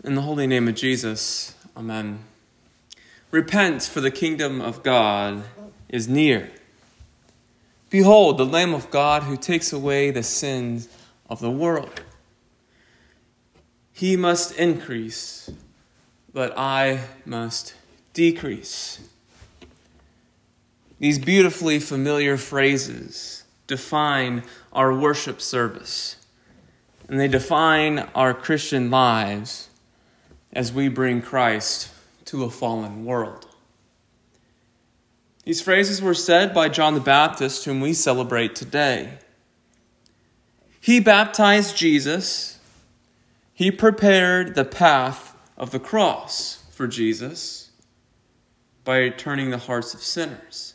In the holy name of Jesus, amen. Repent, for the kingdom of God is near. Behold, the Lamb of God who takes away the sins of the world. He must increase, but I must decrease. These beautifully familiar phrases define our worship service, and they define our Christian lives as we bring Christ to a fallen world. These phrases were said by John the Baptist, whom we celebrate today. He baptized Jesus. He prepared the path of the cross for Jesus by turning the hearts of sinners.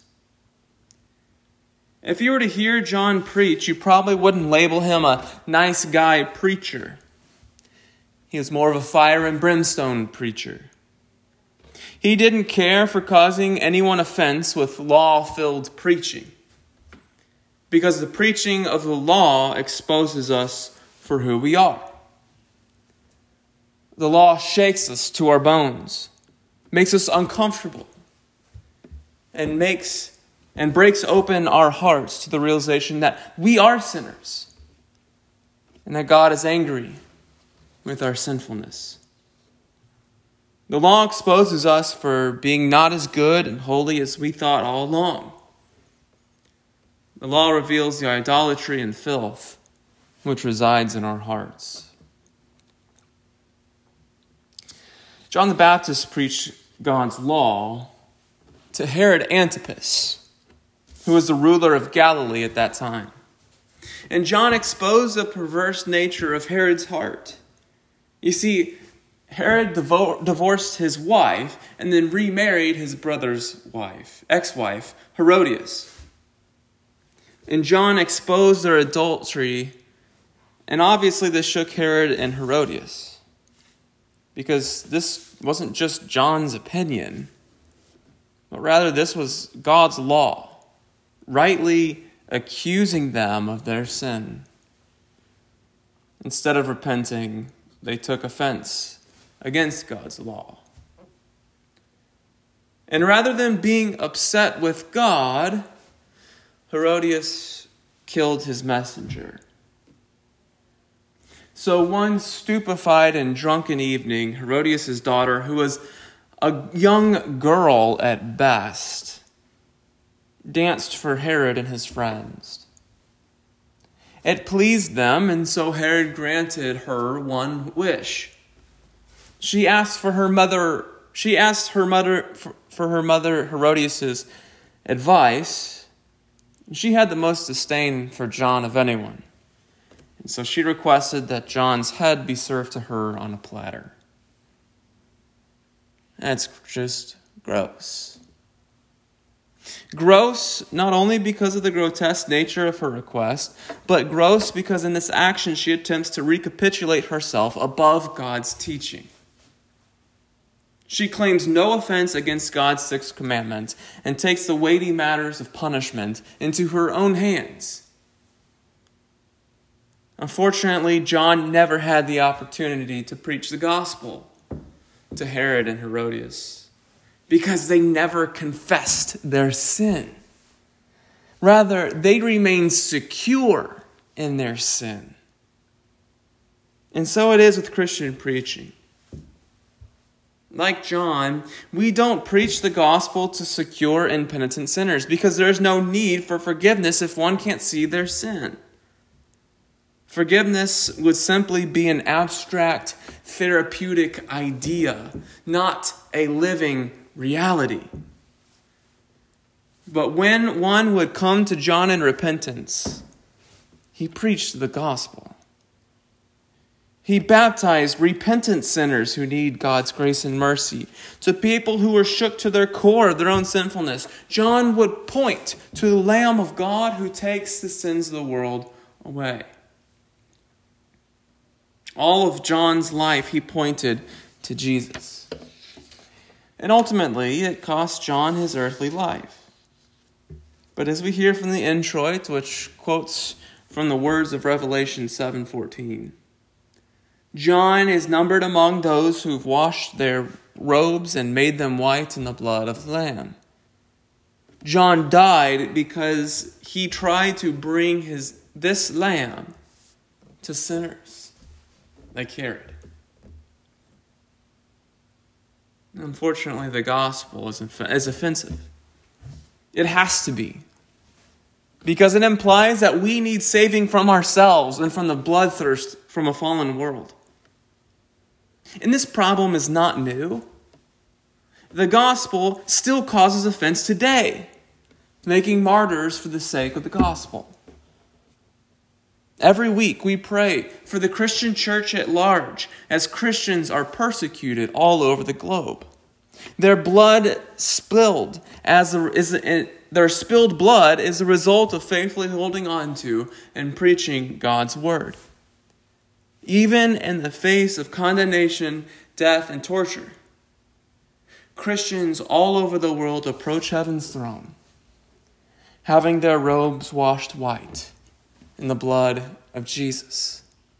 If you were to hear John preach, you probably wouldn't label him a nice guy preacher. He was more of a fire and brimstone preacher. He didn't care for causing anyone offense with law-filled preaching, because the preaching of the law exposes us for who we are. The law shakes us to our bones, makes us uncomfortable, and breaks open our hearts to the realization that we are sinners and that God is angry with our sinfulness. The law exposes us for being not as good and holy as we thought all along. The law reveals the idolatry and filth which resides in our hearts. John the Baptist preached God's law to Herod Antipas, who was the ruler of Galilee at that time. And John exposed the perverse nature of Herod's heart. You see, Herod divorced his wife and then remarried his brother's ex-wife, Herodias. And John exposed their adultery, and obviously this shook Herod and Herodias, because this wasn't just John's opinion, but rather this was God's law, rightly accusing them of their sin. Instead of repenting, they took offense against God's law. And rather than being upset with God, Herodias killed his messenger. So one stupefied and drunken evening, Herodias' daughter, who was a young girl at best, danced for Herod and his friends. It pleased them, and so Herod granted her one wish. She asked her mother Herodias' advice. She had the most disdain for John of anyone, and so she requested that John's head be served to her on a platter. That's just gross. Gross, not only because of the grotesque nature of her request, but gross because in this action she attempts to recapitulate herself above God's teaching. She claims no offense against God's sixth commandment and takes the weighty matters of punishment into her own hands. Unfortunately, John never had the opportunity to preach the gospel to Herod and Herodias, because they never confessed their sin. Rather, they remained secure in their sin. And so it is with Christian preaching. Like John, we don't preach the gospel to secure impenitent sinners, because there is no need for forgiveness if one can't see their sin. Forgiveness would simply be an abstract, therapeutic idea, not a living reality. But when one would come to John in repentance, he preached the gospel. He baptized repentant sinners who need God's grace and mercy. To people who were shook to their core of their own sinfulness, John would point to the Lamb of God who takes the sins of the world away. All of John's life, he pointed to Jesus. And ultimately, it cost John his earthly life. But as we hear from the introit, which quotes from the words of Revelation 7:14, John is numbered among those who've washed their robes and made them white in the blood of the Lamb. John died because he tried to bring this lamb to sinners like Herod. Unfortunately, the gospel is offensive. It has to be. Because it implies that we need saving from ourselves and from the bloodthirst from a fallen world. And this problem is not new. The gospel still causes offense today, making martyrs for the sake of the gospel. Every week we pray for the Christian church at large as Christians are persecuted all over the globe. Their blood spilled their spilled blood is a result of faithfully holding on to and preaching God's word. Even in the face of condemnation, death, and torture, Christians all over the world approach heaven's throne, having their robes washed white in the blood of Jesus.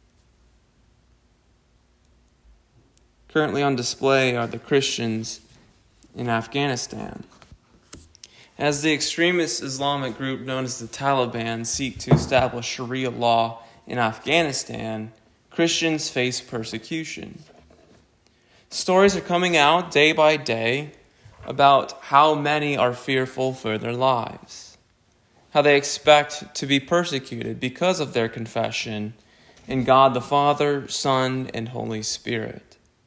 Currently on display are the Christians in Afghanistan. As the extremist Islamic group known as the Taliban seek to establish Sharia law in Afghanistan, Christians face persecution. Stories are coming out day by day about how many are fearful for their lives, how they expect to be persecuted because of their confession in God the Father, Son, and Holy Spirit.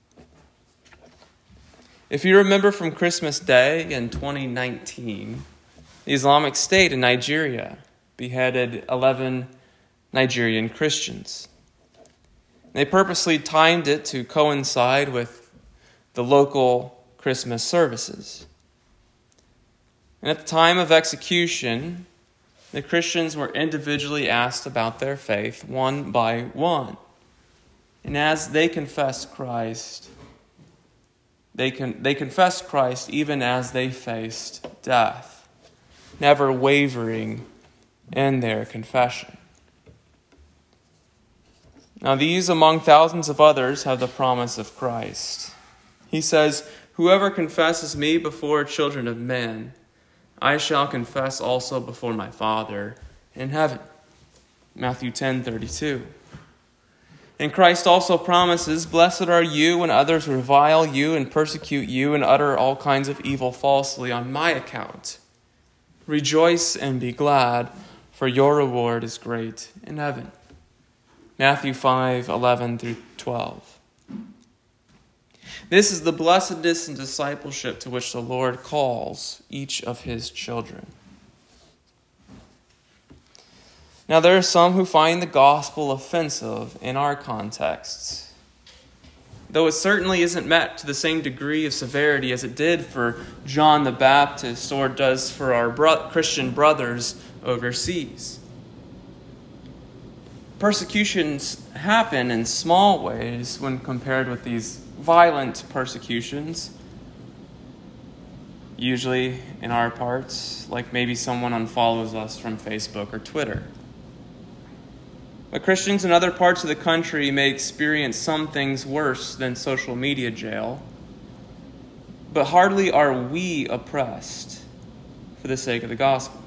If you remember from Christmas Day in 2019, the Islamic State in Nigeria beheaded 11 Nigerian Christians. They purposely timed it to coincide with the local Christmas services. And at the time of execution, the Christians were individually asked about their faith one by one. And as they confessed Christ, they confessed Christ even as they faced death, never wavering in their confession. Now these, among thousands of others, have the promise of Christ. He says, "Whoever confesses me before children of men, I shall confess also before my Father in heaven." Matthew 10:32. And Christ also promises, "Blessed are you when others revile you and persecute you and utter all kinds of evil falsely on my account. Rejoice and be glad, for your reward is great in heaven." Matthew 5:11-12. This is the blessedness and discipleship to which the Lord calls each of his children. Now, there are some who find the gospel offensive in our contexts, though it certainly isn't met to the same degree of severity as it did for John the Baptist or does for our Christian brothers overseas. Persecutions happen in small ways when compared with these violent persecutions, usually in our parts, like maybe someone unfollows us from Facebook or Twitter. But Christians in other parts of the country may experience some things worse than social media jail, but hardly are we oppressed for the sake of the gospel.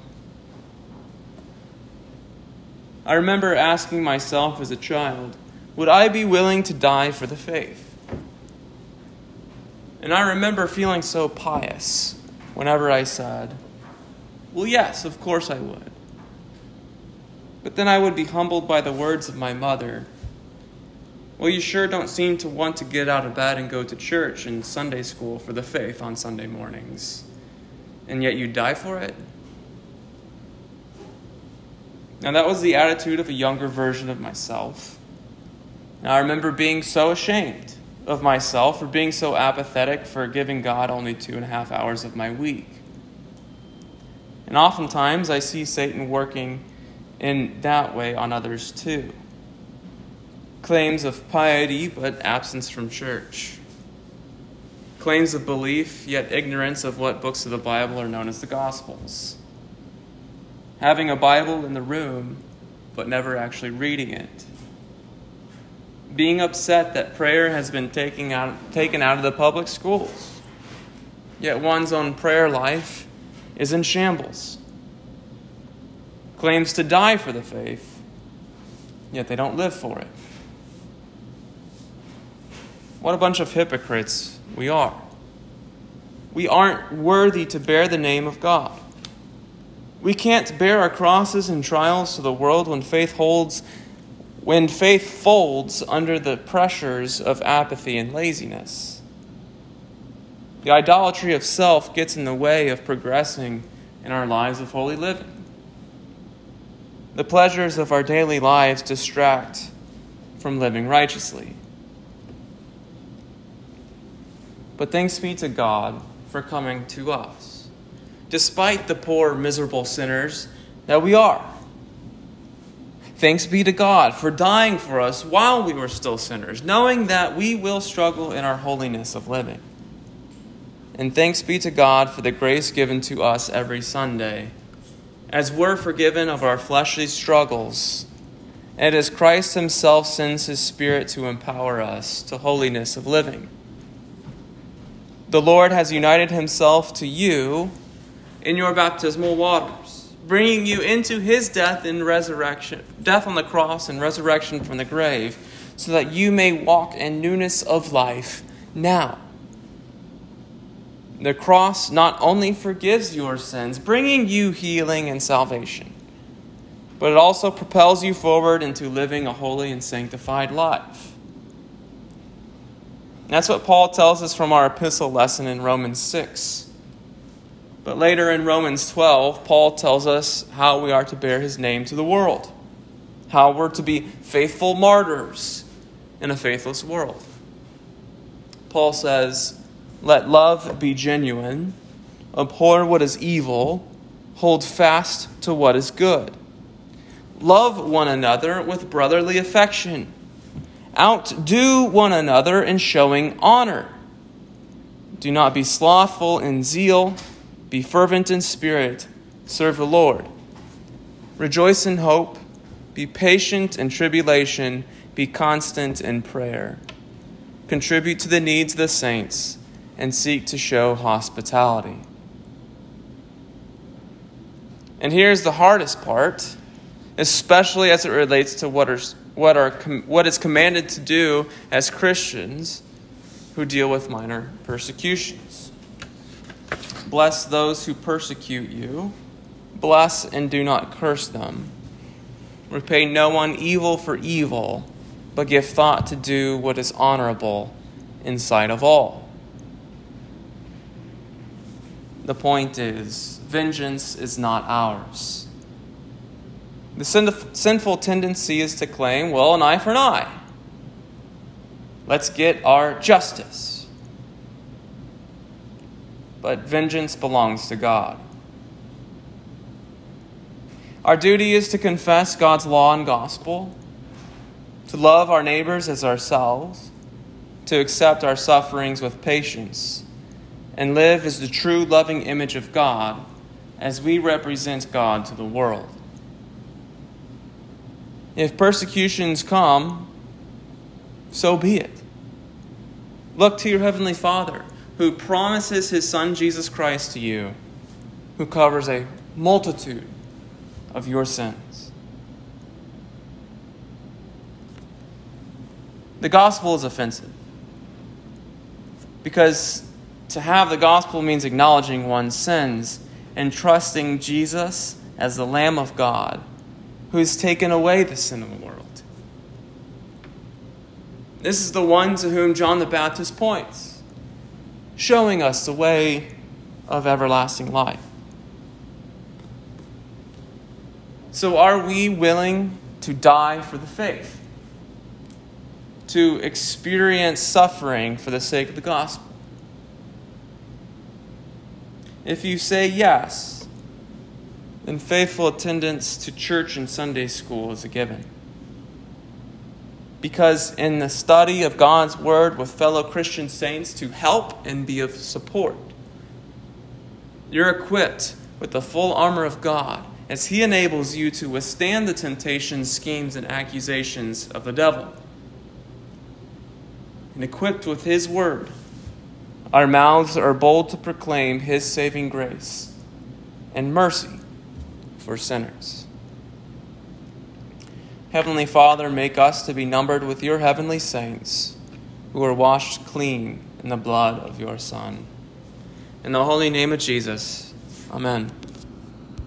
I remember asking myself as a child, would I be willing to die for the faith? And I remember feeling so pious whenever I said, well, yes, of course I would. But then I would be humbled by the words of my mother. Well, you sure don't seem to want to get out of bed and go to church and Sunday school for the faith on Sunday mornings. And yet you die for it? Now that was the attitude of a younger version of myself. Now I remember being so ashamed of myself for being so apathetic for giving God only 2.5 hours of my week. And oftentimes I see Satan working in that way on others too. Claims of piety, but absence from church. Claims of belief, yet ignorance of what books of the Bible are known as the Gospels. Having a Bible in the room, but never actually reading it. being upset that prayer has been taken out of the public schools. Yet one's own prayer life is in shambles. Claims to die for the faith, yet they don't live for it. What a bunch of hypocrites we are. We aren't worthy to bear the name of God. We can't bear our crosses and trials to the world when faith folds under the pressures of apathy and laziness. The idolatry of self gets in the way of progressing in our lives of holy living. The pleasures of our daily lives distract from living righteously. But thanks be to God for coming to us, despite the poor, miserable sinners that we are. Thanks be to God for dying for us while we were still sinners, knowing that we will struggle in our holiness of living. And thanks be to God for the grace given to us every Sunday, as we're forgiven of our fleshly struggles, and as Christ himself sends his Spirit to empower us to holiness of living. The Lord has united himself to you in your baptismal waters, bringing you into his death and resurrection, death on the cross and resurrection from the grave, so that you may walk in newness of life now. The cross not only forgives your sins, bringing you healing and salvation, but it also propels you forward into living a holy and sanctified life. That's what Paul tells us from our epistle lesson in Romans 6. But later in Romans 12, Paul tells us how we are to bear his name to the world, how we're to be faithful martyrs in a faithless world. Paul says, "Let love be genuine, abhor what is evil, hold fast to what is good. Love one another with brotherly affection. Outdo one another in showing honor. Do not be slothful in zeal, be fervent in spirit, serve the Lord. Rejoice in hope, be patient in tribulation, be constant in prayer. Contribute to the needs of the saints, and seek to show hospitality." And here's the hardest part, especially as it relates to what is commanded to do as Christians who deal with minor persecutions. Bless those who persecute you. Bless and do not curse them. Repay no one evil for evil, but give thought to do what is honorable in sight of all. The point is, vengeance is not ours. The sinful tendency is to claim, well, an eye for an eye. Let's get our justice. But vengeance belongs to God. Our duty is to confess God's law and gospel, to love our neighbors as ourselves, to accept our sufferings with patience, and live as the true loving image of God as we represent God to the world. If persecutions come, so be it. Look to your Heavenly Father, who promises his Son Jesus Christ to you, who covers a multitude of your sins. The gospel is offensive, because to have the gospel means acknowledging one's sins and trusting Jesus as the Lamb of God who has taken away the sin of the world. This is the one to whom John the Baptist points, showing us the way of everlasting life. So are we willing to die for the faith? To experience suffering for the sake of the gospel? If you say yes, then faithful attendance to church and Sunday school is a given. Because in the study of God's Word with fellow Christian saints to help and be of support, you're equipped with the full armor of God as He enables you to withstand the temptations, schemes, and accusations of the devil. and equipped with his word, our mouths are bold to proclaim his saving grace and mercy for sinners. Heavenly Father, make us to be numbered with your heavenly saints who are washed clean in the blood of your Son. In the holy name of Jesus, amen.